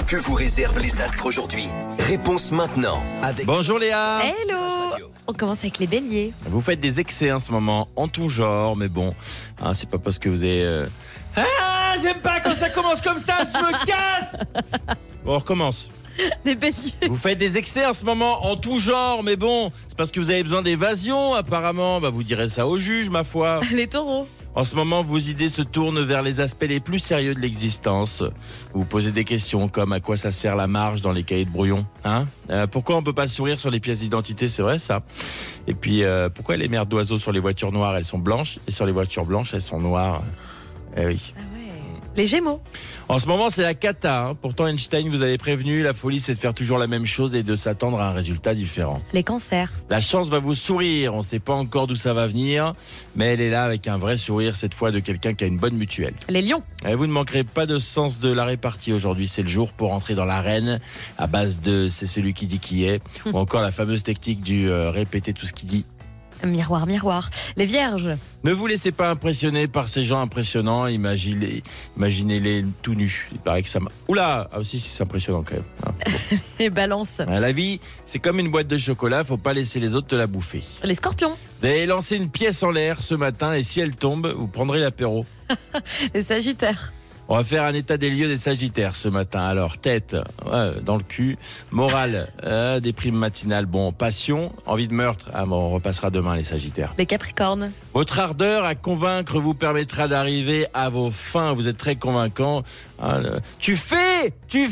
Que vous réservent les astres aujourd'hui? Réponse maintenant avec... Bonjour Léa. Hello. On commence avec les béliers. Vous faites des excès en ce moment, en tout genre, mais bon, c'est pas parce que vous avez... Ah, j'aime pas quand ça commence comme ça, je me casse. Bon, on recommence. Les béliers. Vous faites des excès en ce moment, en tout genre, mais bon, c'est parce que vous avez besoin d'évasion, apparemment. Vous direz ça au juge, ma foi. Les taureaux. En ce moment, vos idées se tournent vers les aspects les plus sérieux de l'existence. Vous vous posez des questions comme à quoi ça sert la marge dans les cahiers de brouillon, pourquoi on peut pas sourire sur les pièces d'identité, c'est vrai ça. Et puis, pourquoi les mères d'oiseaux sur les voitures noires, elles sont blanches, et sur les voitures blanches, elles sont noires. Eh oui. Ah ouais. Les gémeaux. En ce moment, c'est la cata. Pourtant, Einstein vous avait prévenu, la folie, c'est de faire toujours la même chose et de s'attendre à un résultat différent. Les cancers. La chance va vous sourire. On ne sait pas encore d'où ça va venir, mais elle est là avec un vrai sourire, cette fois de quelqu'un qui a une bonne mutuelle. Les lions. Et vous ne manquerez pas de sens de la répartie aujourd'hui. C'est le jour pour entrer dans l'arène à base de c'est celui qui dit qui est, ou encore la fameuse technique du répéter tout ce qu'il dit. Miroir, miroir. Les vierges. Ne vous laissez pas impressionner par ces gens impressionnants. Imaginez-les tout nus. Il paraît que ça... Oula, aussi c'est impressionnant quand même. Bon. Les balances. La vie, c'est comme une boîte de chocolat. Faut pas laisser les autres te la bouffer. Les scorpions. Vous avez lancé une pièce en l'air ce matin et si elle tombe, vous prendrez l'apéro. Les sagittaires. On va faire un état des lieux des sagittaires ce matin. Alors, tête, dans le cul. Morale, déprime matinale. Bon, passion, envie de meurtre. On repassera demain les sagittaires. Les capricornes. Votre ardeur à convaincre vous permettra d'arriver à vos fins. Vous êtes très convaincant. Tu fais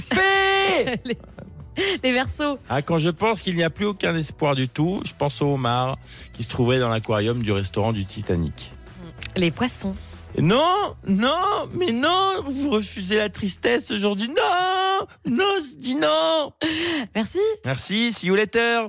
Les verseaux. Quand je pense qu'il n'y a plus aucun espoir du tout, je pense au homard qui se trouverait dans l'aquarium du restaurant du Titanic. Les poissons. Non, mais non, vous refusez la tristesse aujourd'hui. Non, je dis non. Merci. Merci, see you later.